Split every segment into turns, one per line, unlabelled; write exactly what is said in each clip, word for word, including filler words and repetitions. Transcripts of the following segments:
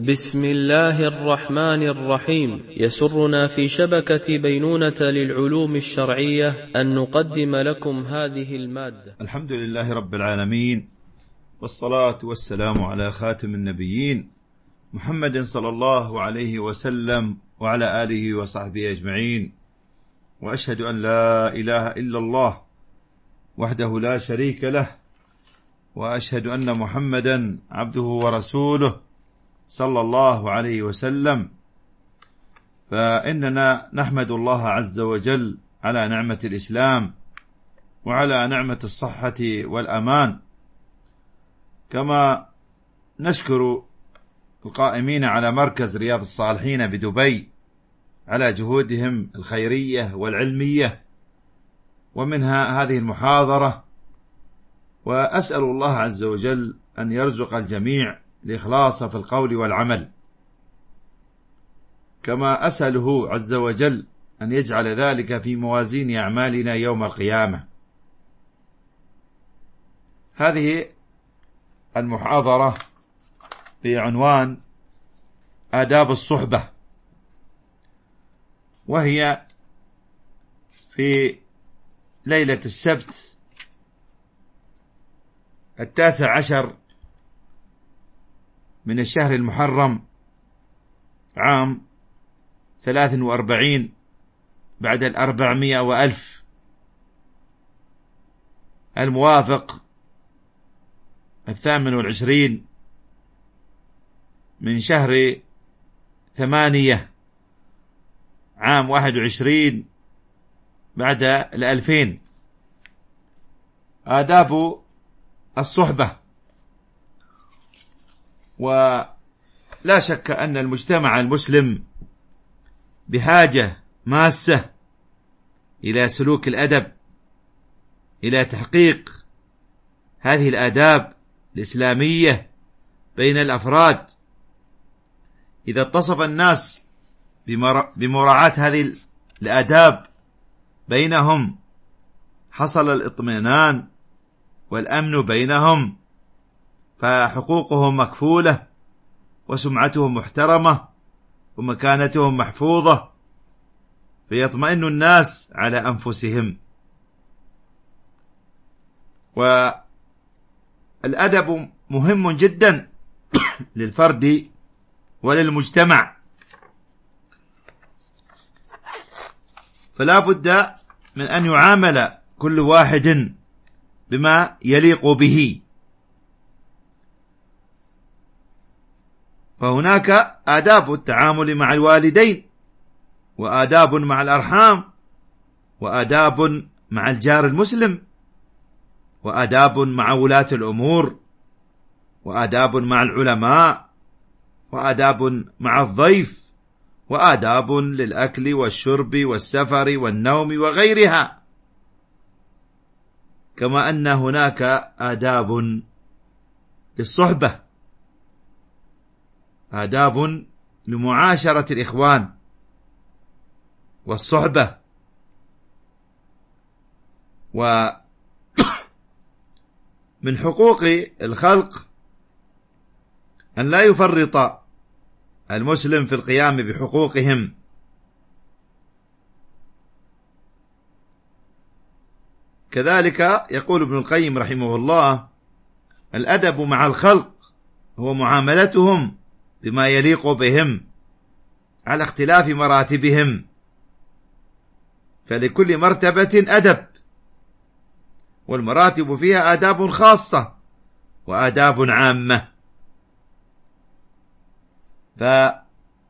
بسم الله الرحمن الرحيم. يسرنا في شبكة بينونة للعلوم الشرعية أن نقدم لكم هذه المادة.
الحمد لله رب العالمين، والصلاة والسلام على خاتم النبيين محمد صلى الله عليه وسلم وعلى آله وصحبه أجمعين. وأشهد أن لا إله إلا الله وحده لا شريك له، وأشهد أن محمدا عبده ورسوله صلى الله عليه وسلم. فإننا نحمد الله عز وجل على نعمة الإسلام وعلى نعمة الصحة والأمان، كما نشكر القائمين على مركز رياض الصالحين بدبي على جهودهم الخيرية والعلمية، ومنها هذه المحاضرة. وأسأل الله عز وجل أن يرزق الجميع الإخلاص في القول والعمل، كما أسأله عز وجل أن يجعل ذلك في موازين أعمالنا يوم القيامة. هذه المحاضرة بعنوان آداب الصحبة، وهي في ليلة السبت التاسع عشر من الشهر المحرم عام ثلاث وأربعين بعد الأربعمائة وألف، الموافق الثامن والعشرين من شهر ثمانية عام واحد وعشرين بعد الألفين. آداب الصحبة. ولا شك أن المجتمع المسلم بحاجة ماسة إلى سلوك الأدب، إلى تحقيق هذه الآداب الإسلامية بين الأفراد. إذا اتصف الناس بمراعاة هذه الآداب بينهم حصل الاطمئنان والأمن بينهم، فحقوقهم مكفولة وسمعتهم محترمة ومكانتهم محفوظة، فيطمئن الناس على أنفسهم. والأدب مهم جدا للفرد وللمجتمع، فلا بد من أن يعامل كل واحد بما يليق به. فهناك آداب التعامل مع الوالدين، وآداب مع الأرحام، وآداب مع الجار المسلم، وآداب مع ولاة الأمور، وآداب مع العلماء، وآداب مع الضيف، وآداب للأكل والشرب والسفر والنوم وغيرها، كما أن هناك آداب للصحبة، آداب لمعاشرة الإخوان والصحبة. ومن حقوق الخلق أن لا يفرط المسلم في القيام بحقوقهم، كذلك يقول ابن القيم رحمه الله: الأدب مع الخلق هو معاملتهم بما يليق بهم على اختلاف مراتبهم، فلكل مرتبة أدب، والمراتب فيها آداب خاصة وآداب عامة. فمن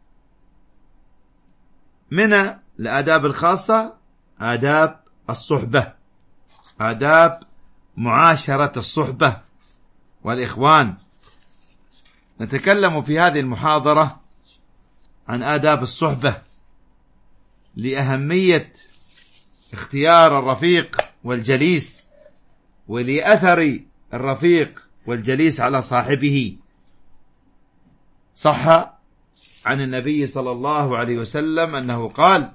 الآداب الخاصة آداب الصحبة، آداب معاشرة الصحبة والإخوان. نتكلم في هذه المحاضرة عن آداب الصحبة لأهمية اختيار الرفيق والجليس، ولأثر الرفيق والجليس على صاحبه. صح عن النبي صلى الله عليه وسلم أنه قال: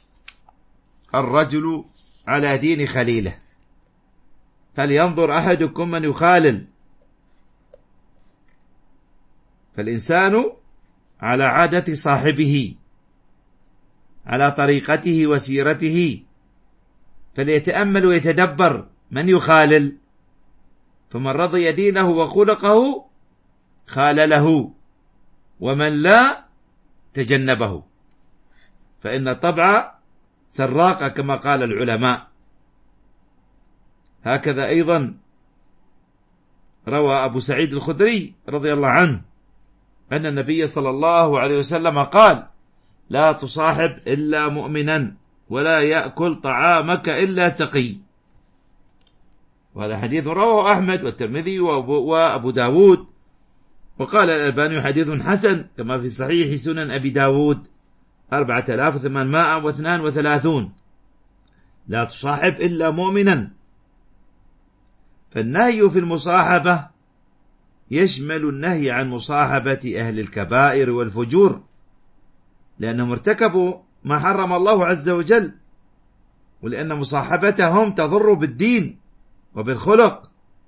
الرجل على دين خليله، فلينظر أحدكم من يخالل. فالإنسان على عادة صاحبه، على طريقته وسيرته، فليتأمل ويتدبر من يخالل، فمن رضي دينه وخلقه خالله، ومن لا تجنبه، فإن الطبع سراق كما قال العلماء. هكذا أيضا روى أبو سعيد الخدري رضي الله عنه أن النبي صلى الله عليه وسلم قال: لا تصاحب إلا مؤمنا، ولا يأكل طعامك إلا تقي. وهذا حديث رواه أحمد والترمذي وأبو داود، وقال الألباني حديث حسن كما في صحيح سنن أبي داود أربعة آلاف وثمانمائة واثنان وثلاثون. لا تصاحب إلا مؤمنا. فالنهي في المصاحبة يشمل النهي عن مصاحبة أهل الكبائر والفجور، لأنهم ارتكبوا ما حرم الله عز وجل، ولأن مصاحبتهم تضر بالدين وبالخلق.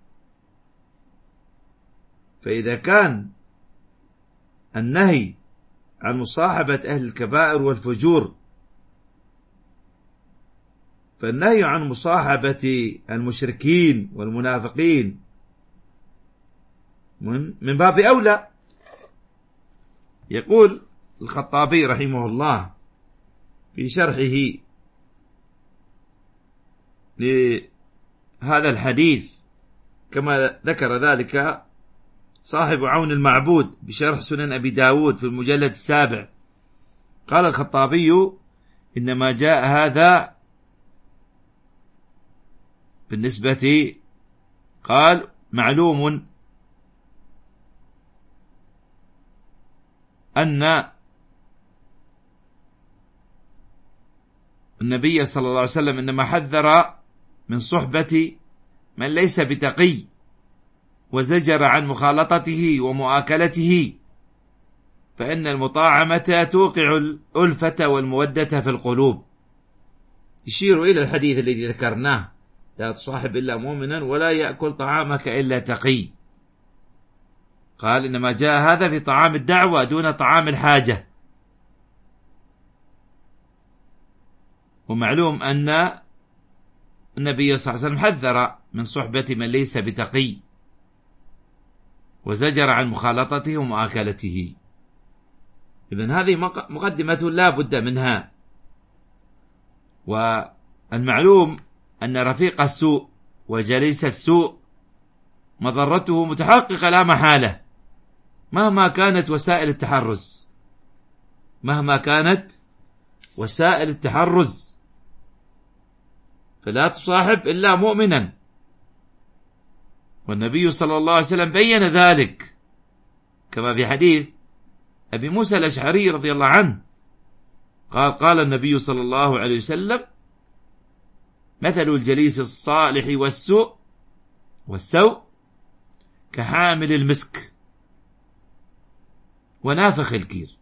فإذا كان النهي عن مصاحبة أهل الكبائر والفجور، فالنهي عن مصاحبة المشركين والمنافقين من باب أولى. يقول الخطابي رحمه الله في شرحه لهذا الحديث كما ذكر ذلك صاحب عون المعبود بشرح سنن أبي داود في المجلد السابع، قال الخطابي: إنما جاء هذا بالنسبة، قال: معلوم أن النبي صلى الله عليه وسلم إنما حذر من صحبة من ليس بتقي، وزجر عن مخالطته ومؤاكلته، فإن المطاعمة توقع الألفة والمودة في القلوب. يشير إلى الحديث الذي ذكرناه: لا تصاحب إلا مؤمنا، ولا يأكل طعامك إلا تقي. قال: إنما جاء هذا في طعام الدعوة دون طعام الحاجة. ومعلوم أن النبي صلى الله عليه وسلم حذر من صحبة من ليس بتقي، وزجر عن مخالطته ومؤاكلته. إذن هذه مقدمة لا بد منها. والمعلوم أن رفيق السوء وجليس السوء مضرته متحققة لا محالة، مهما كانت وسائل التحرز، مهما كانت وسائل التحرز. فلا تصاحب إلا مؤمنا، والنبي صلى الله عليه وسلم بين ذلك كما في حديث أبي موسى الأشعري رضي الله عنه قال: قال النبي صلى الله عليه وسلم: مثل الجليس الصالح والسوء والسوء كحامل المسك ونافخ الكير.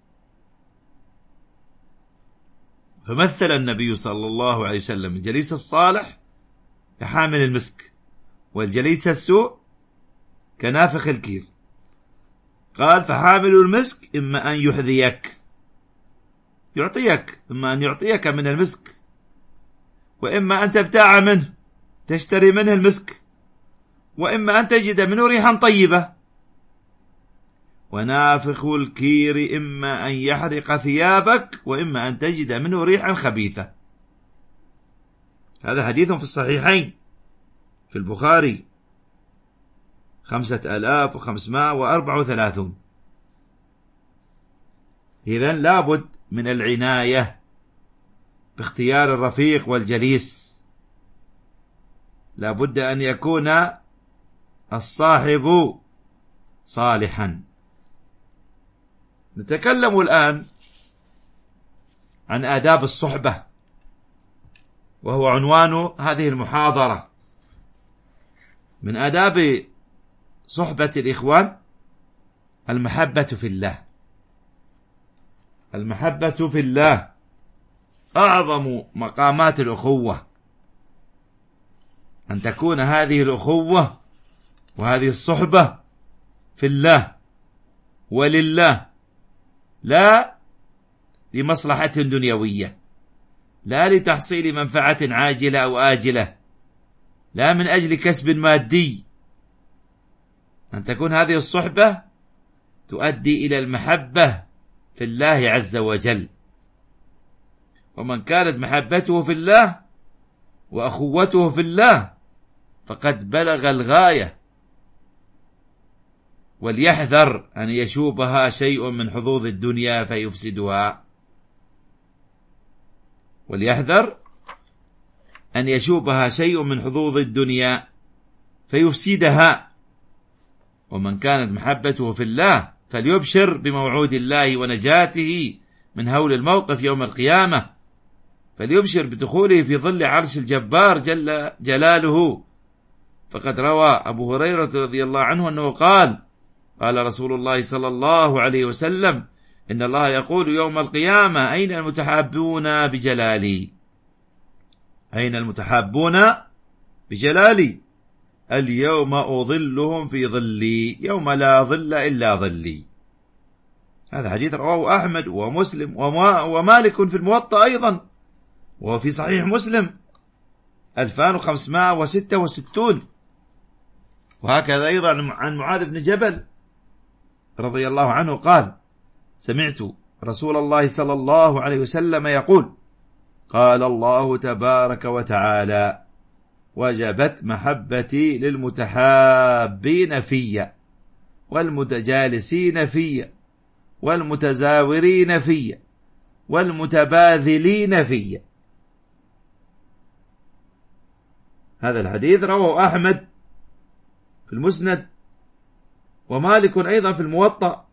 فمثل النبي صلى الله عليه وسلم الجليس الصالح كحامل المسك، والجليس السوء كنافخ الكير. قال: فحامل المسك إما أن يحذيك، يعطيك، إما أن يعطيك من المسك، وإما أن تبتاع منه تشتري منه المسك، وإما أن تجد منه ريحا طيبة. ونافخ الكير إما أن يحرق ثيابك، وإما أن تجد منه ريحا خبيثة. هذا حديث في الصحيحين في البخاري خمسة آلاف وخمسمائة وأربعة وثلاثون. إذن لابد من العناية باختيار الرفيق والجليس. لابد أن يكون الصاحب صالحا. نتكلم الآن عن آداب الصحبة، وهو عنوان هذه المحاضرة. من آداب صحبة الإخوان المحبة في الله. المحبة في الله أعظم مقامات الأخوة، أن تكون هذه الأخوة وهذه الصحبة في الله ولله لا لمصلحة دنيوية، لا لتحصيل منفعة عاجلة أو آجلة، لا من أجل كسب مادي. أن تكون هذه الصحبة تؤدي إلى المحبة في الله عز وجل. ومن كانت محبته في الله وأخوته في الله فقد بلغ الغاية. وليحذر أن يشوبها شيء من حظوظ الدنيا فيفسدها، وليحذر أن يشوبها شيء من حظوظ الدنيا فيفسدها. ومن كانت محبته في الله فليبشر بموعود الله ونجاته من هول الموقف يوم القيامة، فليبشر بدخوله في ظل عرش الجبار جل جلاله. فقد روى أبو هريرة رضي الله عنه أنه قال: قال رسول الله صلى الله عليه وسلم: إن الله يقول يوم القيامة: أين المتحابون بجلالي؟ أين المتحابون بجلالي؟ اليوم أظلهم في ظلي يوم لا ظل إلا ظلي. هذا حديث رواه أحمد ومسلم ومالك في الموطأ أيضا، وهو في صحيح مسلم ألفان وخمسمائة وستة وستين. وهكذا أيضا عن معاذ بن جبل رضي الله عنه قال: سمعت رسول الله صلى الله عليه وسلم يقول: قال الله تبارك وتعالى: وجبت محبتي للمتحابين في والمتجالسين في والمتزاورين في والمتباذلين في. هذا الحديث رواه أحمد في المسند ومالك أيضا في الموطأ،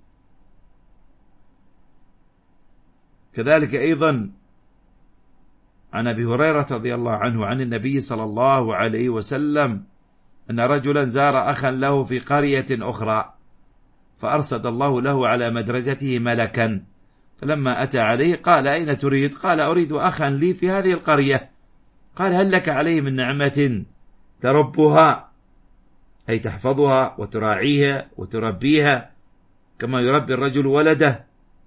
كذلك أيضا عن أبي هريرة رضي الله عنه عن النبي صلى الله عليه وسلم أن رجلا زار أخا له في قرية أخرى، فأرسل الله له على مدرجته ملكا، فلما أتى عليه قال: أين تريد؟ قال: أريد أخا لي في هذه القرية. قال: هل لك عليه من نعمة تربها، أي تحفظها وتراعيها وتربيها كما يربي الرجل ولده؟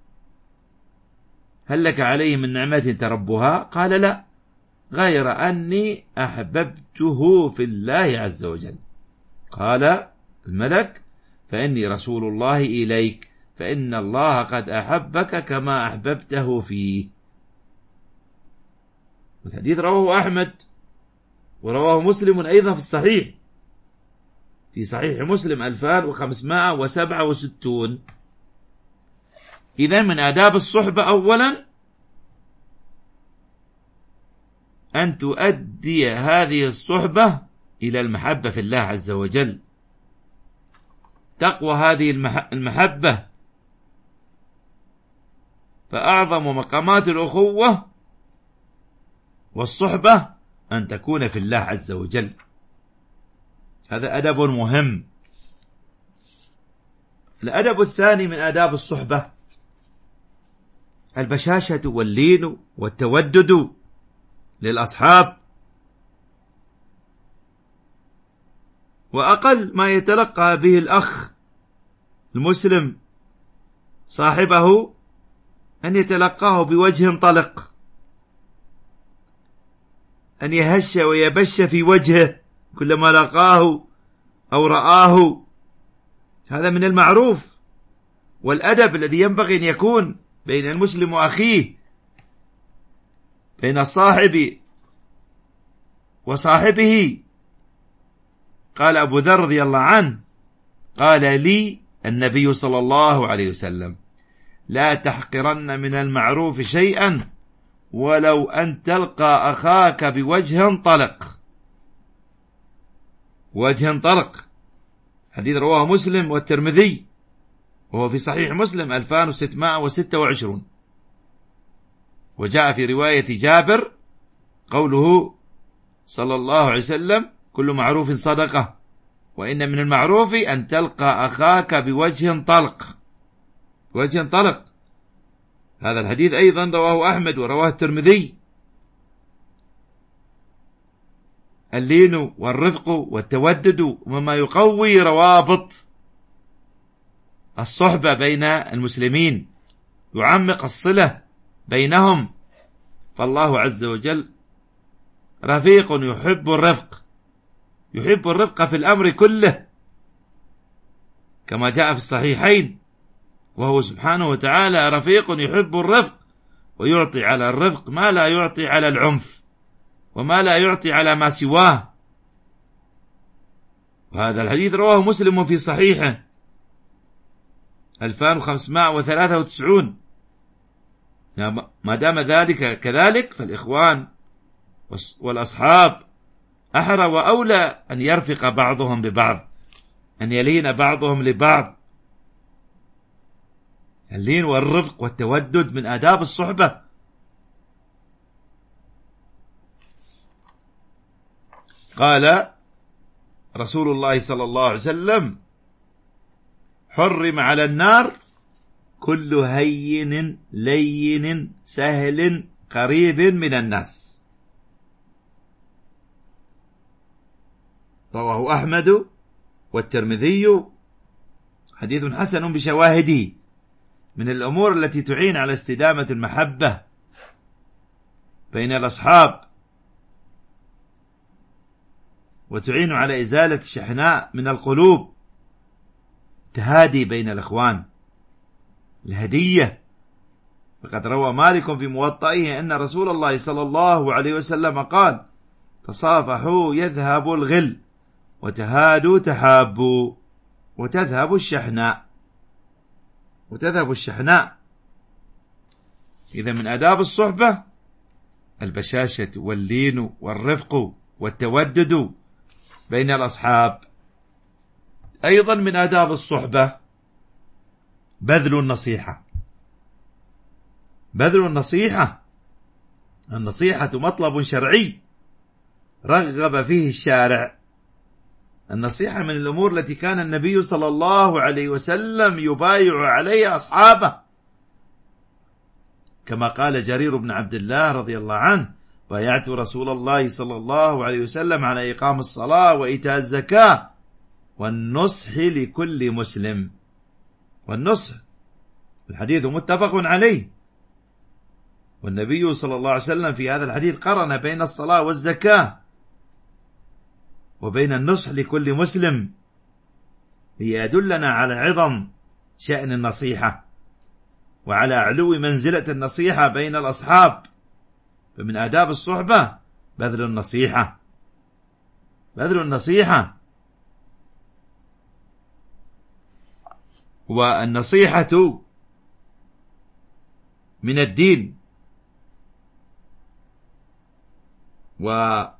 هل لك عليه من نعمة تربها؟ قال: لا، غير أني أحببته في الله عز وجل. قال الملك: فإني رسول الله إليك، فإن الله قد أحبك كما أحببته فيه. الحديث رواه أحمد ورواه مسلم أيضا في الصحيح، في صحيح مسلم ألفان وخمسمائة وسبعة وستين. إذا من آداب الصحبة أولا أن تؤدي هذه الصحبة إلى المحبة في الله عز وجل. تقوى هذه المحبة، فأعظم مقامات الأخوة والصحبة أن تكون في الله عز وجل. هذا أدب مهم. الأدب الثاني من آداب الصحبة البشاشة واللين والتودد للأصحاب، وأقل ما يتلقى به الأخ المسلم صاحبه أن يتلقاه بوجه طلق، أن يهش ويبش في وجهه كلما لقاه أو رآه. هذا من المعروف والأدب الذي ينبغي أن يكون بين المسلم وأخيه، بين الصاحب وصاحبه. قال أبو ذر رضي الله عنه: قال لي النبي صلى الله عليه وسلم: لا تحقرن من المعروف شيئا ولو أن تلقى أخاك بوجه طلق. وجه طلق، حديث رواه مسلم والترمذي، وهو في صحيح مسلم ألفان وستمائة وستة وعشرين. وجاء في رواية جابر قوله صلى الله عليه وسلم: كل معروف صدقة، وإن من المعروف أن تلقى أخاك بوجه طلق. وجه طلق، هذا الحديث أيضا رواه أحمد ورواه الترمذي. اللين والرفق والتودد مما يقوي روابط الصحبة بين المسلمين. يعمق الصلة بينهم. فالله عز وجل رفيق يحب الرفق، يحب الرفق في الأمر كله كما جاء في الصحيحين، وهو سبحانه وتعالى رفيق يحب الرفق، ويعطي على الرفق ما لا يعطي على العنف، وما لا يعطي على ما سواه. وهذا الحديث رواه مسلم في صحيحه ألفين وخمسمائة وثلاثة وتسعين. ما دام ذلك كذلك فالإخوان والأصحاب أحرى وأولى أن يرفق بعضهم ببعض، أن يلين بعضهم لبعض. اللين والرفق والتودد من آداب الصحبة. قال رسول الله صلى الله عليه وسلم: حرم على النار كل هين لين سهل قريب من الناس. رواه أحمد والترمذي، حديث حسن بشواهده، من الأمور التي تعين على استدامة المحبة بين الأصحاب، وتعين على إزالة الشحناء من القلوب، تهادي بين الإخوان، الهدية. فقد روى مالك في موطئه أن رسول الله صلى الله عليه وسلم قال: تصافحوا يذهب الغل، وتهادوا تحابوا، وتذهب الشحناء، وتذهب الشحناء. إذا من آداب الصحبة البشاشة واللين والرفق والتودد بين الأصحاب. أيضا من آداب الصحبة بذل النصيحة. بذل النصيحة، النصيحة مطلب شرعي رغب فيه الشارع. النصيحة من الأمور التي كان النبي صلى الله عليه وسلم يبايع عليها أصحابه، كما قال جرير بن عبد الله رضي الله عنه: بايعت رسول الله صلى الله عليه وسلم على إقام الصلاة وإيتاء الزكاة والنصح لكل مسلم. والنصح الحديث متفق عليه، والنبي صلى الله عليه وسلم في هذا الحديث قرن بين الصلاة والزكاة وبين النصح لكل مسلم، ليدلنا على عظم شأن النصيحة وعلى علو منزلة النصيحة بين الأصحاب. فمن آداب الصحبة بذل النصيحة، بذل النصيحة. والنصيحة من الدين، وقال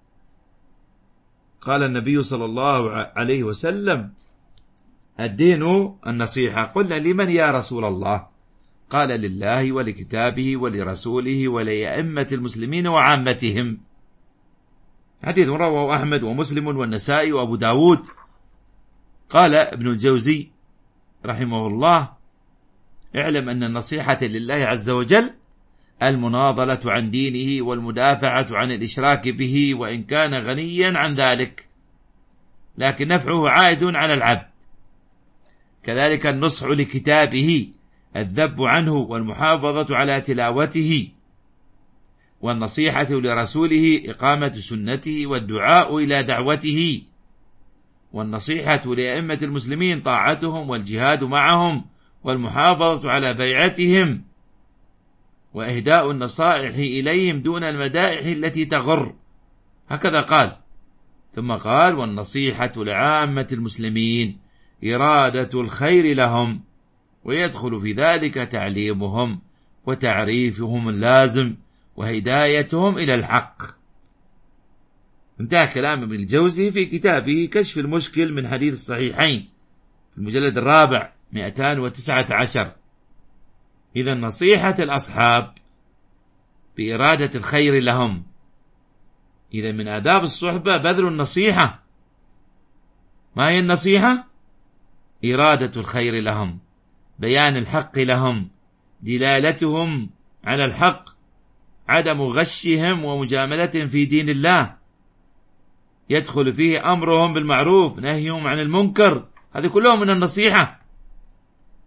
النبي صلى الله عليه وسلم: الدين النصيحة. قلنا: لمن يا رسول الله؟ قال: لله ولكتابه ولرسوله ولأئمة المسلمين وعامتهم. حديث رواه أحمد ومسلم والنسائي وأبو داود. قال ابن الجوزي رحمه الله: اعلم أن النصيحة لله عز وجل المناضلة عن دينه والمدافعة عن الإشراك به، وإن كان غنيا عن ذلك، لكن نفعه عائد على العبد. كذلك النصح لكتابه، الذب عنه والمحافظة على تلاوته، والنصيحة لرسوله إقامة سنته والدعاء إلى دعوته، والنصيحة لأئمة المسلمين طاعتهم والجهاد معهم والمحافظة على بيعتهم، وإهداء النصائح إليهم دون المدائح التي تغر. هكذا قال. ثم قال: والنصيحة لعامة المسلمين إرادة الخير لهم، ويدخل في ذلك تعليمهم وتعريفهم اللازم وهدايتهم إلى الحق. انتهى كلام ابن الجوزي في كتابه كشف المشكل من حديث الصحيحين في المجلد الرابع مئتين وتسعة عشر. إذا نصيحة الأصحاب بإرادة الخير لهم. إذا من آداب الصحبة بذل النصيحة. ما هي النصيحة؟ إرادة الخير لهم، بيان الحق لهم، دلالتهم على الحق، عدم غشهم ومجاملتهم في دين الله، يدخل فيه أمرهم بالمعروف نهيهم عن المنكر، هذه كلهم من النصيحة.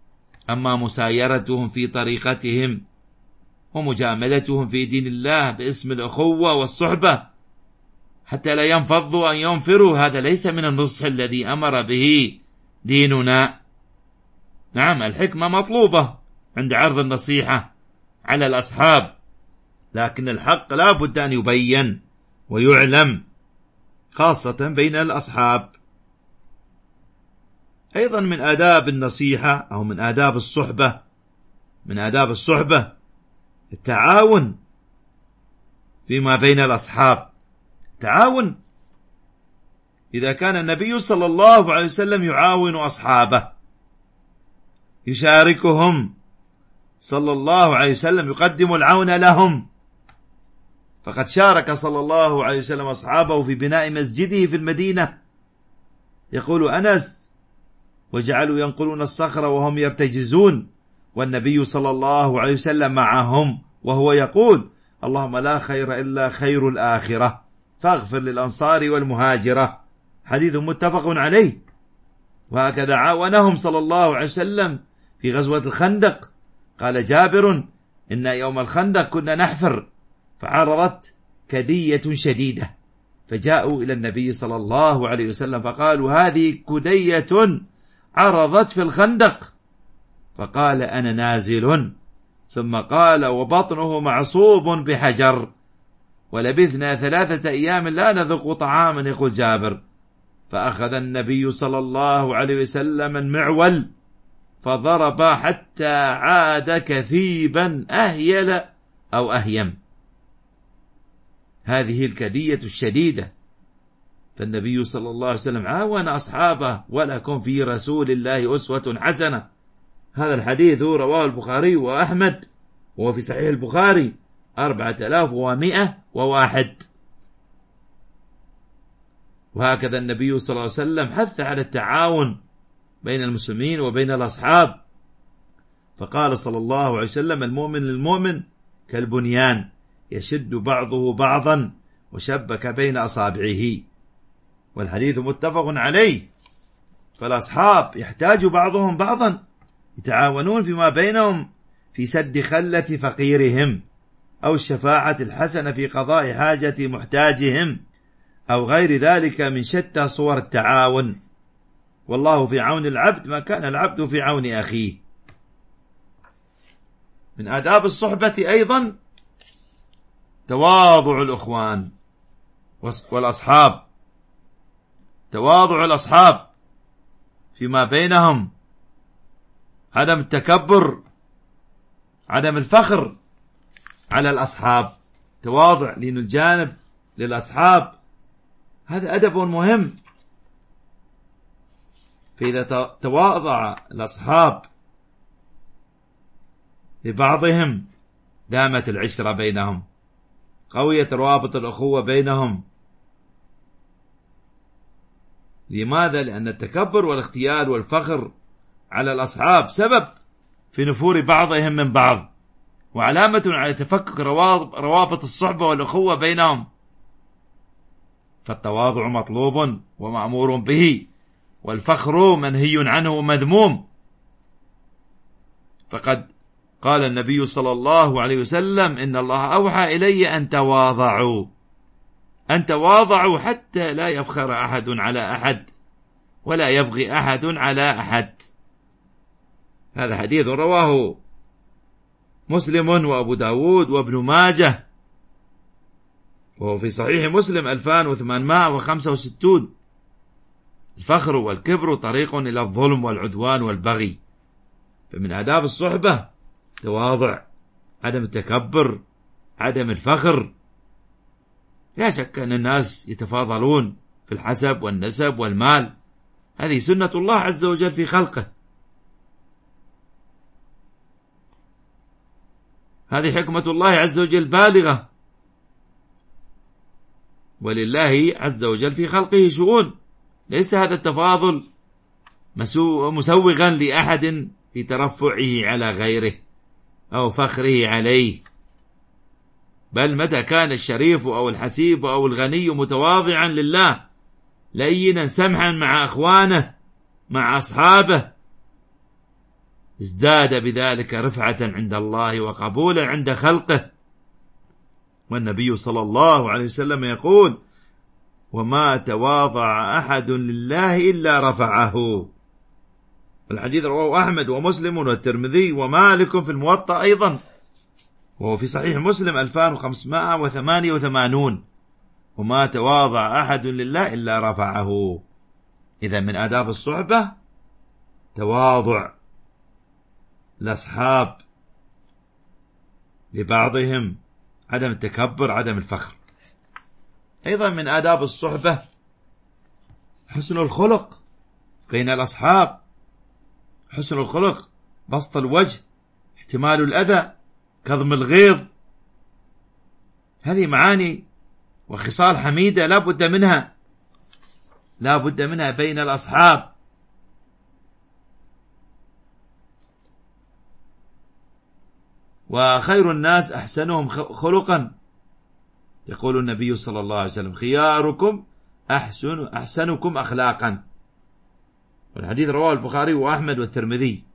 أما مسايرتهم في طريقتهم ومجاملتهم في دين الله باسم الأخوة والصحبة حتى لا ينفضوا أن ينفروا، هذا ليس من النصح الذي أمر به ديننا. نعم، الحكمة مطلوبة عند عرض النصيحة على الأصحاب،
لكن الحق لا بد أن يبين ويعلم، خاصة بين الأصحاب. أيضا من آداب النصيحة أو من آداب الصحبة من آداب الصحبة التعاون فيما بين الأصحاب. تعاون، إذا كان النبي صلى الله عليه وسلم يعاون أصحابه، يشاركهم صلى الله عليه وسلم، يقدم العون لهم، فقد شارك صلى الله عليه وسلم أصحابه في بناء مسجده في المدينة. يقول أنس: وجعلوا ينقلون الصخر وهم يرتجزون والنبي صلى الله عليه وسلم معهم، وهو يقول: اللهم لا خير إلا خير الآخرة فاغفر للأنصار والمهاجرة. حديث متفق عليه. وهكذا عاونهم صلى الله عليه وسلم في غزوة الخندق. قال جابر: إن يوم الخندق كنا نحفر فعرضت كدية شديدة، فجاءوا إلى النبي صلى الله عليه وسلم فقالوا: هذه كدية عرضت في الخندق. فقال: أنا نازل. ثم قال: وبطنه معصوب بحجر، ولبثنا ثلاثة أيام لا نذق طعاما. يقول جابر: فأخذ النبي صلى الله عليه وسلم المعول فضرب حتى عاد كثيبا أهيل أو أهيم. هذه الكدية الشديدة. فالنبي صلى الله عليه وسلم عاون أصحابه: ولكم في رسول الله أسوة حسنة. هذا الحديث رواه البخاري وأحمد، وهو في صحيح البخاري أربعة آلاف ومائة وواحد. وهكذا النبي صلى الله عليه وسلم حث على التعاون بين المسلمين وبين الأصحاب، فقال صلى الله عليه وسلم: المؤمن للمؤمن كالبنيان يشد بعضه بعضا وشبك بين أصابعه. والحديث متفق عليه. فالأصحاب يحتاج بعضهم بعضا، يتعاونون فيما بينهم في سد خلة فقيرهم، أو الشفاعة الحسنة في قضاء حاجة محتاجهم، أو غير ذلك من شتى صور التعاون. والله في عون العبد ما كان العبد في عون أخيه. من آداب الصحبة أيضا تواضع الأخوان والأصحاب، تواضع الأصحاب فيما بينهم، عدم التكبر، عدم الفخر على الأصحاب، تواضع لين الجانب للأصحاب. هذا أدب مهم. فإذا تواضع الأصحاب لبعضهم دامت العشرة بينهم، قوية روابط الأخوة بينهم. لماذا؟ لأن التكبر والاختيال والفخر على الأصحاب سبب في نفور بعضهم من بعض، وعلامة على تفكك روابط الصحبة والأخوة بينهم. فالتواضع مطلوب ومأمور به، والفخر منهي عنه ومذموم. فقد قال النبي صلى الله عليه وسلم: إن الله أوحى إلي أن تواضعوا أن تواضعوا حتى لا يفخر أحد على أحد ولا يبغي أحد على أحد. هذا حديث رواه مسلم وأبو داود وابن ماجه، وهو في صحيح مسلم ألفان وثمانمائة وخمسة وستين. الفخر والكبر طريق إلى الظلم والعدوان والبغي. فمن آداب الصحبة تواضع، عدم التكبر، عدم الفخر. لا شك أن الناس يتفاضلون في الحسب والنسب والمال، هذه سنة الله عز وجل في خلقه، هذه حكمة الله عز وجل بالغة، ولله عز وجل في خلقه شؤون. ليس هذا التفاضل مسوغا لأحد في ترفعه على غيره أو فخره عليه، بل متى كان الشريف أو الحسيب أو الغني متواضعا لله لينا سمحا مع أخوانه مع أصحابه
ازداد بذلك رفعة عند الله وقبولا عند خلقه. والنبي صلى الله عليه وسلم يقول: وما تواضع أحد لله إلا رفعه. الحديث رواه أحمد ومسلم والترمذي ومالك في الموطأ أيضا، وهو في صحيح مسلم ألفين وخمسمائة وثمانية وثمانين: وما تواضع أحد لله إلا رفعه. إذا من آداب الصحبة تواضع الأصحاب لبعضهم، عدم التكبر، عدم الفخر. أيضا من آداب الصحبة حسن الخلق بين الأصحاب. حسن الخلق، بسط الوجه، احتمال الأذى، كظم الغيظ، هذه معاني وخصال حميدة لا بد منها، لا بد منها بين الأصحاب. وخير الناس أحسنهم خلقا، يقول النبي صلى الله عليه وسلم: خياركم أحسن أحسنكم أخلاقا. والحديث رواه البخاري وأحمد والترمذي.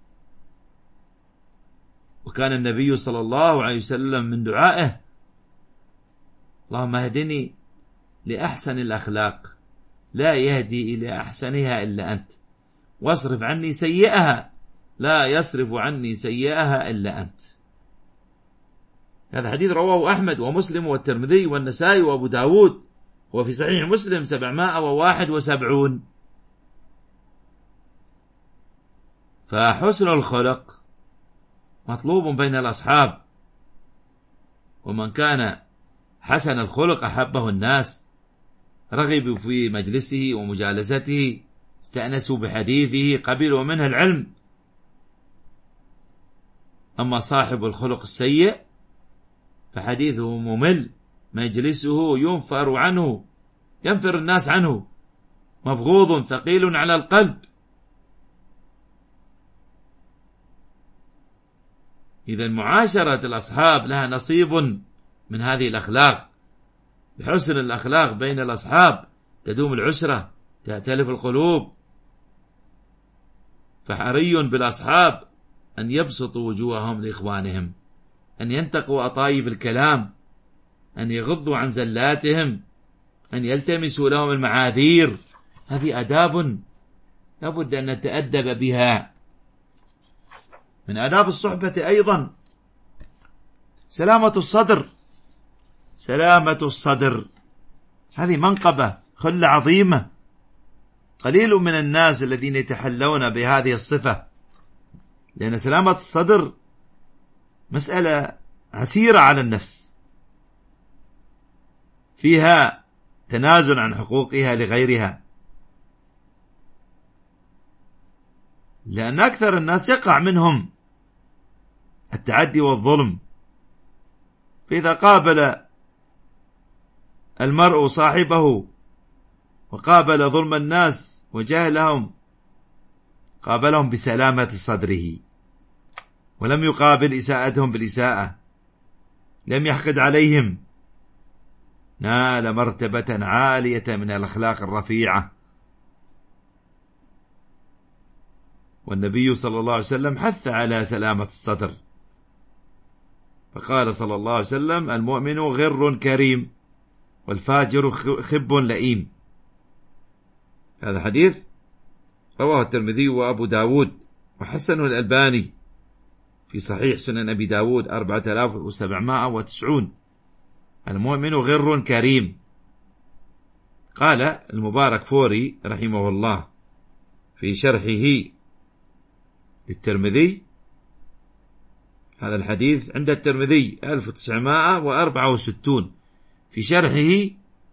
وكان النبي صلى الله عليه وسلم من دعائه: اللهم اهدني لأحسن الأخلاق، لا يهدي إلى أحسنها إلا أنت، واصرف عني سيئها، لا يصرف عني سيئها إلا أنت. هذا حديث رواه أحمد ومسلم والترمذي والنسائي وأبو داود، وفي صحيح مسلم سبعمائة وواحد وسبعون. فحسن الخلق مطلوب بين الأصحاب، ومن كان حسن الخلق أحبه الناس، رغبوا في مجلسه ومجالسته، استأنسوا بحديثه، قبلوا منه العلم. أما صاحب الخلق السيء فحديثه ممل، مجلسه ينفر عنه، ينفر الناس عنه، مبغوض ثقيل على القلب. إذا معاشرة الأصحاب لها نصيب من هذه الأخلاق. بحسن الأخلاق بين الأصحاب تدوم العشرة، تأتلف القلوب. فحري بالأصحاب أن يبسطوا وجوههم لإخوانهم، أن ينتقوا أطايب الكلام، أن يغضوا عن زلاتهم، أن يلتمسوا لهم المعاذير. هذه آداب لابد أن نتأدب بها. من آداب الصحبة أيضا سلامة الصدر. سلامة الصدر هذه منقبة، خلة عظيمة. قليل من الناس الذين يتحلون بهذه الصفة، لأن سلامة الصدر مسألة عسيرة على النفس، فيها تنازل عن حقوقها لغيرها، لأن أكثر الناس يقع منهم التعدي والظلم. فإذا قابل المرء صاحبه وقابل ظلم الناس وجهلهم، قابلهم بسلامة صدره، ولم يقابل إساءتهم بالإساءة، لم يحقد عليهم، نال مرتبة عالية من الأخلاق الرفيعة. والنبي صلى الله عليه وسلم حث على سلامة الصدر، فقال صلى الله عليه وسلم: المؤمن غر كريم، والفاجر خب لئيم. هذا حديث رواه الترمذي وأبو داود وحسنه الألباني في صحيح سنن أبي داود أربعة آلاف وسبعمائة وتسعون. المؤمن غر كريم. قال المبارك فوري رحمه الله في شرحه للترمذي، هذا الحديث عند الترمذي ألف وتسعمائة وأربعة وستون، في شرحه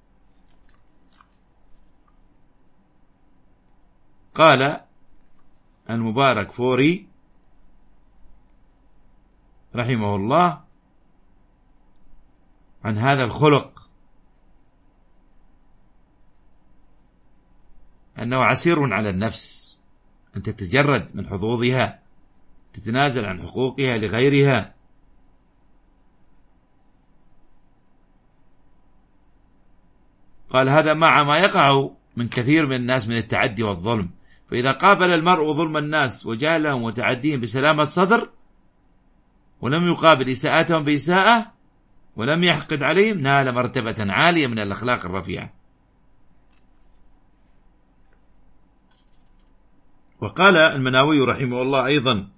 قال المبارك فوري رحمه الله عن هذا الخلق أنه عسير على النفس أن تتجرد من حظوظها، تتنازل عن حقوقها لغيرها. قال هذا مع ما يقع من كثير من الناس من التعدي والظلم، فإذا قابل المرء ظلم الناس وجهلهم وتعديهم بسلامة صدر، ولم يقابل إساءتهم بإساءة، ولم يحقد عليهم، نال مرتبة عالية من الأخلاق الرفيعة.
وقال المناوي رحمه الله أيضا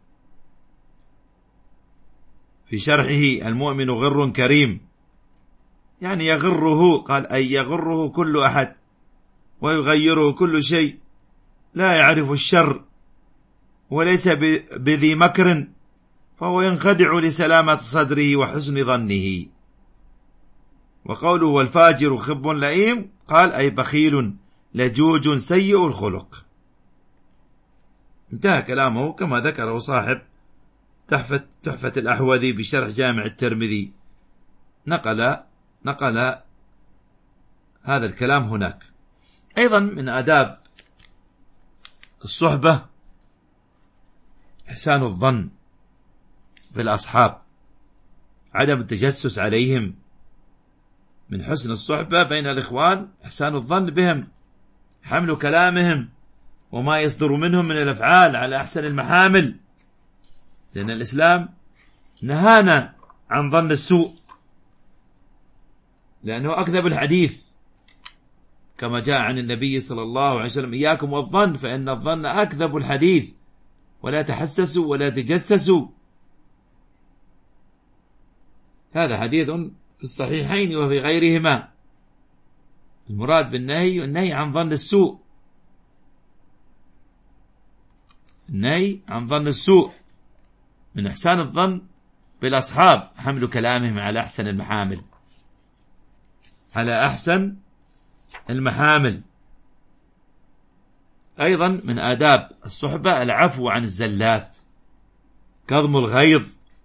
في شرحه: المؤمن غر كريم، يعني يغره، قال أي يغره كل أحد ويغيره كل شيء، لا يعرف الشر وليس بذي مكر، فهو ينخدع لسلامة صدره وحسن ظنه. وقوله والفاجر خب لئيم، قال أي بخيل لجوج سيء الخلق. انتهى كلامه كما ذكره صاحب تحفة, تحفة الأحوذي بشرح جامع الترمذي، نقل, نقل هذا الكلام هناك. أيضا من آداب الصحبة إحسان الظن بالأصحاب، عدم التجسس عليهم. من حسن الصحبة بين الإخوان إحسان الظن بهم، حمل كلامهم وما يصدر منهم من الأفعال على أحسن المحامل، لأن الإسلام نهانا عن ظن السوء، لأنه أكذب الحديث، كما جاء عن النبي صلى الله عليه وسلم: إياكم والظن فإن الظن أكذب الحديث، ولا تحسسوا ولا تجسسوا. هذا حديث في الصحيحين وفي غيرهما. المراد بالنهي النهي عن ظن السوء، النهي عن ظن السوء. من إحسان الظن بالأصحاب حمل كلامهم على أحسن المحامل، على أحسن المحامل. أيضا من آداب الصحبة العفو عن الزلات، كظم الغيظ،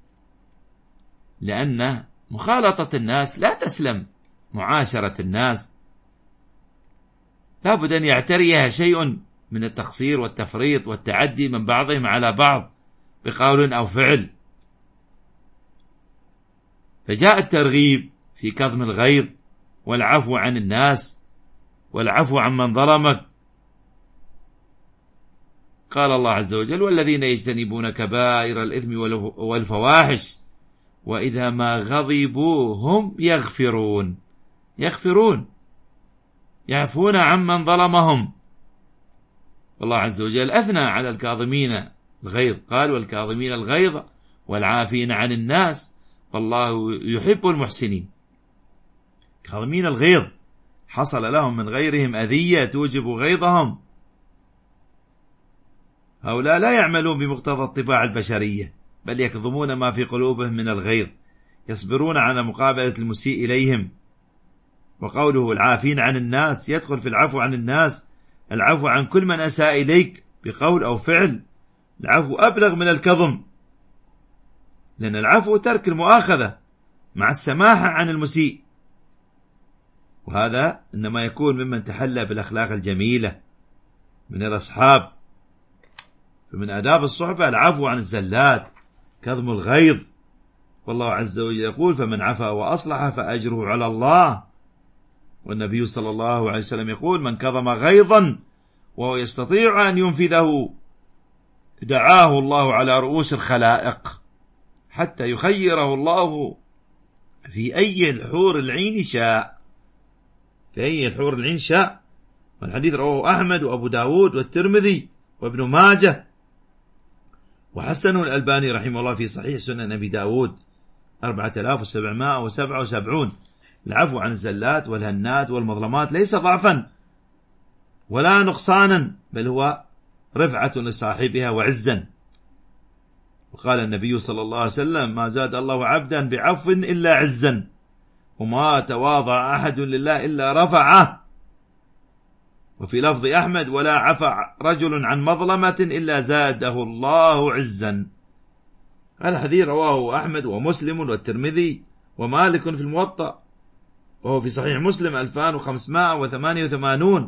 لأن مخالطة الناس لا تسلم، معاشرة الناس لا بد أن يعتريها شيء من التقصير والتفريط والتعدي من بعضهم على بعض بقول أو فعل. فجاء الترغيب في كظم الغيظ والعفو عن الناس والعفو عن من ظلمك. قال الله عز وجل: والذين يجتنبون كبائر الإثم والفواحش وإذا ما غضبوا هم يغفرون. يغفرون، يعفون عن من ظلمهم. والله عز وجل أثنى على الكاظمين الغيظ، قال: والكاظمين الغيظ والعافين عن الناس والله يحب المحسنين. كاظمين الغيظ، حصل لهم من غيرهم أذية توجب غيظهم. هؤلاء لا يعملون بمقتضى الطباع البشرية، بل يكظمون ما في قلوبهم من الغيظ، يصبرون على مقابلة المسيء إليهم. وقوله العافين عن الناس يدخل في العفو عن الناس العفو عن كل من أساء إليك بقول أو فعل. العفو أبلغ من الكظم، لأن العفو ترك المؤاخذة مع السماحة عن المسيء، وهذا إنما يكون ممن تحلى بالأخلاق الجميلة من الأصحاب. فمن آداب الصحبة العفو عن الزلات، كظم الغيظ. والله عز وجل يقول: فمن عفا وأصلح فأجره على الله. والنبي صلى الله عليه وسلم يقول: من كظم غيظا وهو يستطيع أن ينفذه دعاه الله على رؤوس الخلائق حتى يخيره الله في أي الحور العين شاء، في أي الحور العين شاء. والحديث رواه أحمد وأبو داود والترمذي وابن ماجه، وحسنه الألباني رحمه الله في صحيح سنن أبي داود أربعة آلاف وسبعمائة وسبعة وسبعين. العفو عن الزلات والهنات والمظلمات ليس ضعفا ولا نقصانا، بل هو رفعة لصاحبها وعزا. وقال النبي صلى الله عليه وسلم: ما زاد الله عبدا بعفو إلا عزا، وما تواضع أحد لله إلا رفعه. وفي لفظ أحمد: ولا عفى رجل عن مظلمة إلا زاده الله عزا. الحديث رواه أحمد ومسلم والترمذي ومالك في الموطأ، وهو في صحيح مسلم ألفين وخمسمائة وثمانية وثمانين.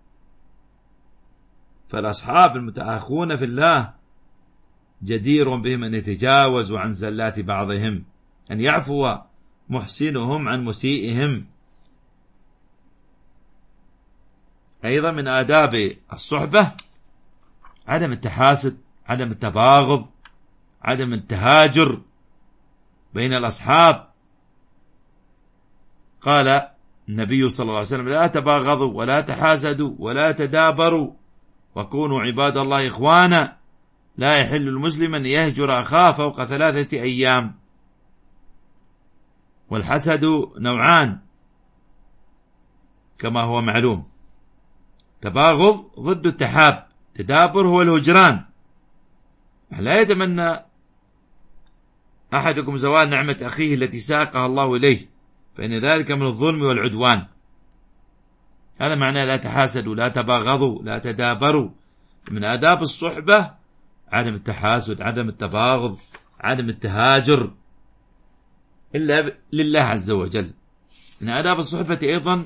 فالأصحاب المتآخون في الله جدير بهم أن يتجاوزوا عن زلات بعضهم، أن يعفو محسنهم عن مسيئهم. أيضا من آداب الصحبة
عدم التحاسد، عدم التباغض، عدم التهاجر بين الأصحاب. قال النبي صلى الله عليه وسلم: لا تباغضوا ولا تحاسدوا ولا تدابروا وكونوا عباد الله إخوانا، لا يحل المسلم أن يهجر أخاه فوق ثلاثة أيام. والحسد نوعان كما هو معلوم: تباغض ضد التحاب، تدابر هو الهجران. لا يتمنى أحدكم زوال نعمة أخيه التي ساقها الله إليه، فإن ذلك من الظلم والعدوان. هذا معناه لا تحاسدوا، لا تباغضوا، لا تدابروا. من آداب الصحبة عدم التحاسد، عدم التباغض، عدم التهاجر إلا لله عز وجل. من آداب الصحبة أيضا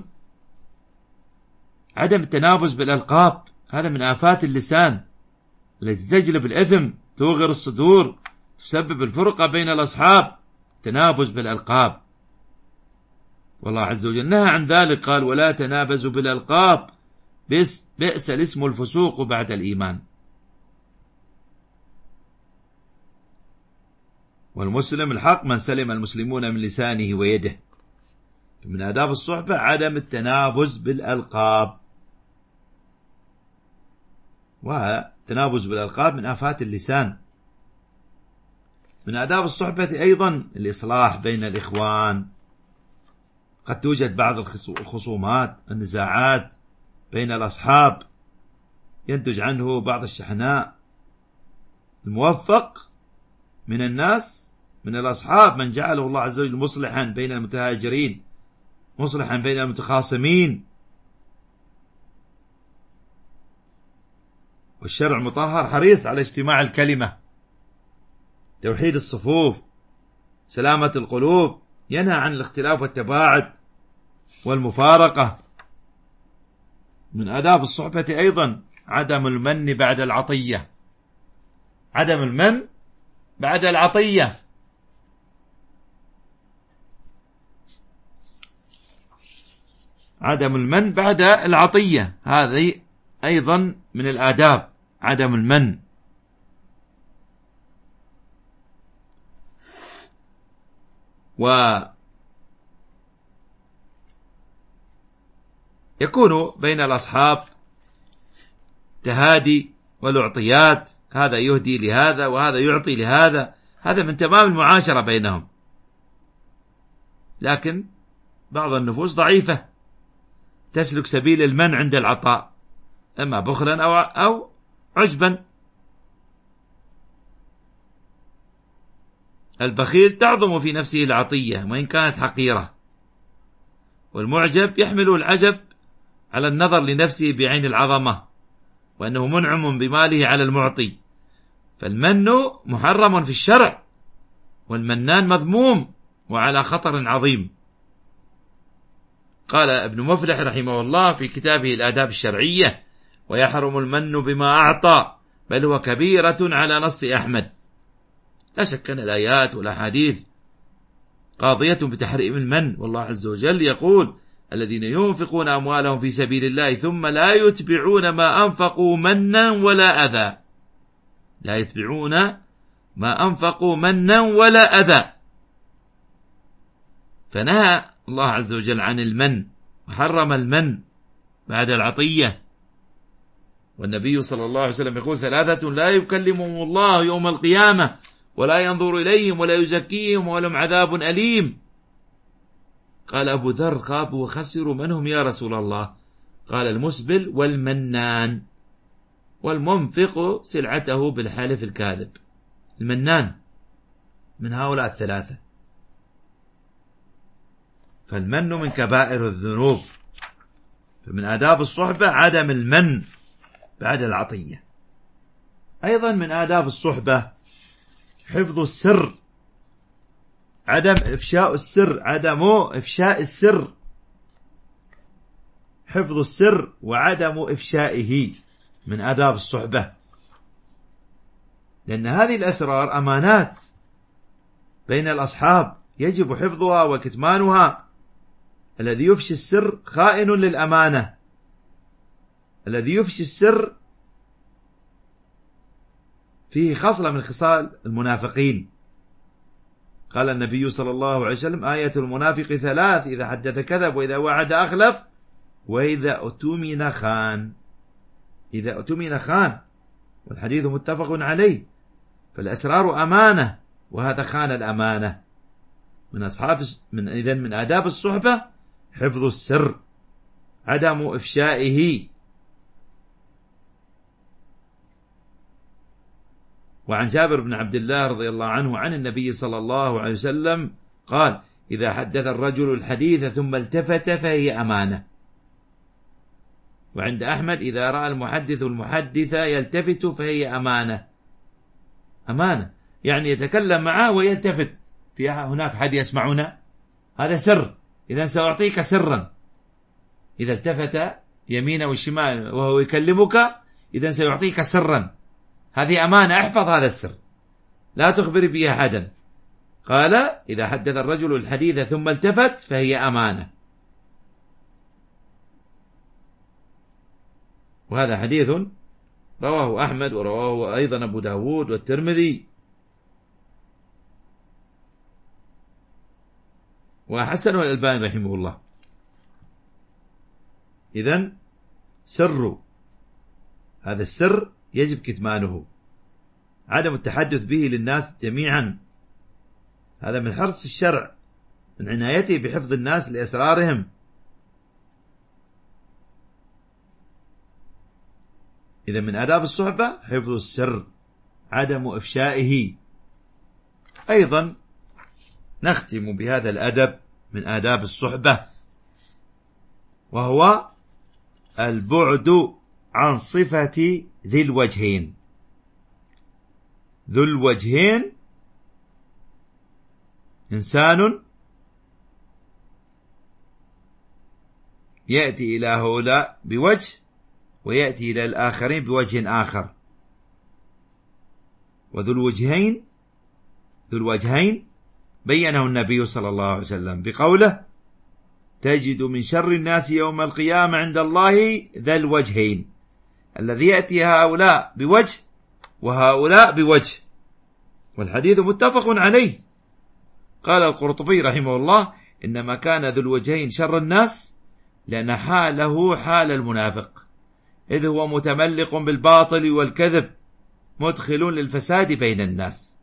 عدم التنابز بالألقاب، هذا من آفات اللسان التي تجلب الإثم، توغر الصدور، تسبب الفرقة بين الأصحاب. تنابز بالألقاب، والله عز وجل نهى عن ذلك، قال: ولا تنابزوا بالألقاب بئس, بئس الاسم الفسوق بعد الإيمان.
والمسلم الحق من سلم المسلمون من لسانه ويده. من آداب الصحبة عدم التنابز بالألقاب، والتنابز بالألقاب من آفات اللسان. من آداب الصحبة أيضا الإصلاح بين الإخوان. قد توجد بعض الخصومات، النزاعات بين الأصحاب، ينتج عنه بعض الشحناء. الموفق من الناس من الأصحاب من جعله الله عز وجل مصلحا بين المتهاجرين، مصلحا بين المتخاصمين. والشرع المطهر حريص على اجتماع الكلمة، توحيد الصفوف، سلامة القلوب، ينهى عن الاختلاف والتباعد والمفارقة. من آداب الصحبة أيضا عدم المن بعد العطية، عدم المن بعد العطية. عدم المن بعد العطية هذه أيضا من الآداب، عدم المن. ويكون بين الأصحاب تهادي والأعطيات، هذا يهدي لهذا وهذا يعطي لهذا، هذا من تمام المعاشرة بينهم. لكن بعض النفوس ضعيفة تسلك سبيل المن عند العطاء، إما بخلا أو, أو عجبا. البخيل تعظم في نفسه العطية وإن كانت حقيرة، والمعجب يحمل العجب على النظر لنفسه بعين العظمة، وأنه منعم بماله على المعطي. فالمن محرم في الشرع، والمنان مذموم وعلى خطر عظيم. قال ابن مفلح رحمه الله في كتابه الآداب الشرعية: ويحرم المن بما أعطى، بل هو كبيرة على نص أحمد. لا شك أن الآيات والأحاديث قاضية بتحريم المن، والله عز وجل يقول: الذين ينفقون أموالهم في سبيل الله ثم لا يتبعون ما أنفقوا منا ولا أذى. لا يتبعون ما أنفقوا منا ولا أذى. فنهى الله عز وجل عن المن وحرم المن بعد العطية. والنبي صلى الله عليه وسلم يقول: ثلاثة لا يكلمهم الله يوم القيامة ولا ينظر إليهم ولا يزكيهم ولهم عذاب أليم. قال أبو ذر: خابوا وخسروا، من هم يا رسول الله؟ قال: المسبل والمنان، والمنفق سلعته بالحلف الكاذب. المنان من هؤلاء الثلاثة. فالمن من كبائر الذنوب. فمن آداب الصحبة عدم المن بعد العطية. أيضا من آداب الصحبة حفظ السر، عدم إفشاء السر، عدم إفشاء السر. حفظ السر وعدم إفشائه من آداب الصحبة، لأن هذه الأسرار أمانات بين الأصحاب يجب حفظها وكتمانها. الذي يفشي السر خائن للأمانة، الذي يفشي السر فيه خصلة من خصال المنافقين. قال النبي صلى الله عليه وسلم: آية المنافق ثلاث: إذا حدث كذب، وإذا وعد أخلف، وإذا أؤتمن خان. إذا أؤتمن خان، والحديث متفق عليه. فالأسرار أمانة، وهذا خان الأمانة. من أصحاب من إذن من آداب الصحبة حفظ السر، عدم إفشائه. وعن جابر بن عبد الله رضي الله عنه عن النبي صلى الله عليه وسلم قال: إذا حدث الرجل الحديث ثم التفت فهي أمانة. وعند أحمد: إذا رأى المحدث المحدث يلتفت فهي أمانة. أمانة يعني يتكلم معه ويلتفت، في هناك حد يسمعنا، هذا سر، إذا سأعطيك سرا. إذا التفت يمين وشمال وهو يكلمك، إذا سيعطيك سرا، هذه أمانة، احفظ هذا السر، لا تخبر به أحدا. قال: إذا حدث الرجل الحديث ثم التفت فهي أمانة. وهذا حديث رواه أحمد، ورواه أيضا أبو داود والترمذي، وحسنه الألباني رحمه الله. إذن سر، هذا السر يجب كتمانه، عدم التحدث به للناس جميعا. هذا من حرص الشرع، من عنايته بحفظ الناس لأسرارهم. إذا من آداب الصحبة حفظ السر، عدم إفشائه. أيضا نختم بهذا الأدب من آداب الصحبة، وهو البعد عن صفة ذي الوجهين. ذو الوجهين إنسان يأتي إلى هؤلاء بوجه، ويأتي إلى الآخرين بوجه آخر. وذو الوجهين ذو الوجهين بينه النبي صلى الله عليه وسلم بقوله: تجد من شر الناس يوم القيامة عند الله ذا الوجهين، الذي يأتي هؤلاء بوجه وهؤلاء بوجه. والحديث متفق عليه. قال القرطبي رحمه الله: إنما كان ذو الوجهين شر الناس لأن حاله حال المنافق، إذ هو متملق بالباطل والكذب، مدخل للفساد بين الناس.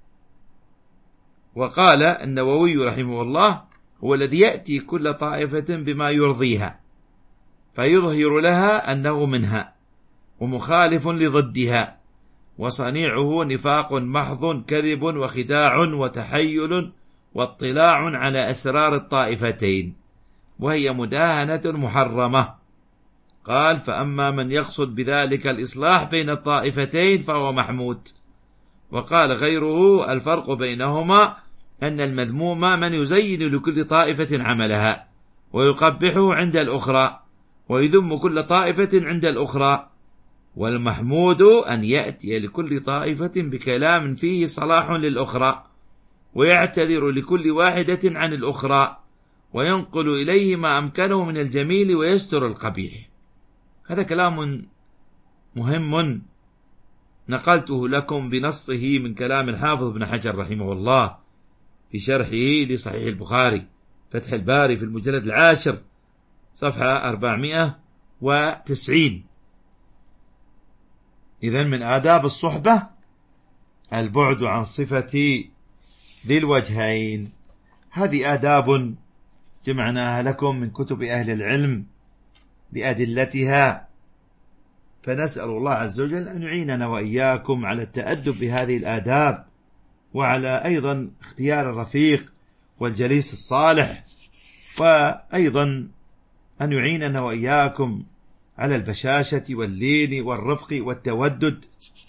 وقال النووي رحمه الله: هو الذي يأتي كل طائفة بما يرضيها، فيظهر لها أنه منها، ومخالف لضدها، وصنيعه نفاق محض، كذب وخداع وتحيل واطلاع على أسرار الطائفتين، وهي مداهنة محرمة. قال: فأما من يقصد بذلك الإصلاح بين الطائفتين فهو محمود. وقال غيره: الفرق بينهما أن المذموم من يزين لكل طائفة عملها، ويقبحه عند الأخرى، ويذم كل طائفة عند الأخرى. والمحمود أن يأتي لكل طائفة بكلام فيه صلاح للأخرى، ويعتذر لكل واحدة عن الأخرى، وينقل إليه ما أمكنه من الجميل ويستر القبيح. هذا كلام مهم نقلته لكم بنصه من كلام الحافظ ابن حجر رحمه الله في شرحه لصحيح البخاري، فتح الباري، في المجلد العاشر صفحة أربعمائة وتسعين. إذن من آداب الصحبة البعد عن صفة ذي الوجهين. هذه آداب جمعناها لكم من كتب أهل العلم بأدلتها، فنسأل الله عز وجل أن يعيننا وإياكم على التأدب بهذه الآداب، وعلى أيضا اختيار الرفيق والجليس الصالح، وأيضا أن يعيننا وإياكم على البشاشة واللين والرفق والتودد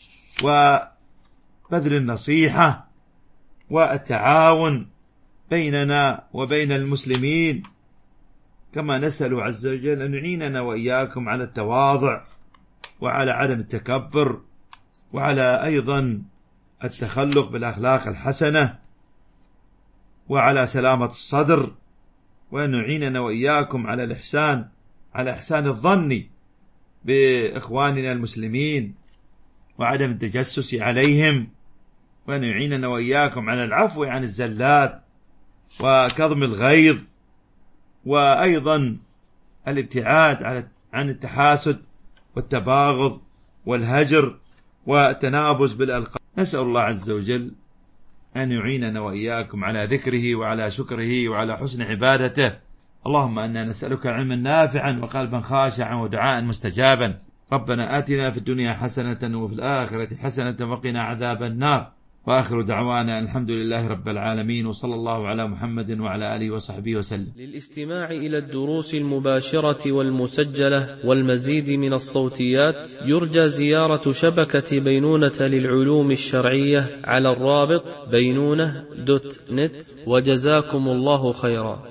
وبذل النصيحة والتعاون بيننا وبين المسلمين. كما نسأل عز وجل أن يعيننا وإياكم على التواضع، وعلى عدم التكبر، وعلى أيضا التخلق بالأخلاق الحسنة، وعلى سلامة الصدر، وأن يعيننا وإياكم على الإحسان على إحسان الظن بإخواننا المسلمين، وعدم التجسس عليهم، وأن يعيننا وإياكم على العفو عن الزلات وكظم الغيظ، وأيضا الابتعاد عن التحاسد والتباغض والهجر والتنابز بالألقاب. نسأل الله عز وجل أن يعيننا وإياكم على ذكره وعلى شكره وعلى حسن عبادته. اللهم أنا نسألك علما نافعا وقلبا خاشعا ودعاء مستجابا. ربنا آتنا في الدنيا حسنة وفي الآخرة حسنة وقنا عذاب النار. وآخر دعوانا الحمد لله رب العالمين، وصلى الله على محمد وعلى آله وصحبه وسلم.
للاستماع إلى الدروس المباشرة والمسجلة والمزيد من الصوتيات يرجى زيارة شبكة بينونة للعلوم الشرعية على الرابط بينونة دوت نت. وجزاكم الله خيرا.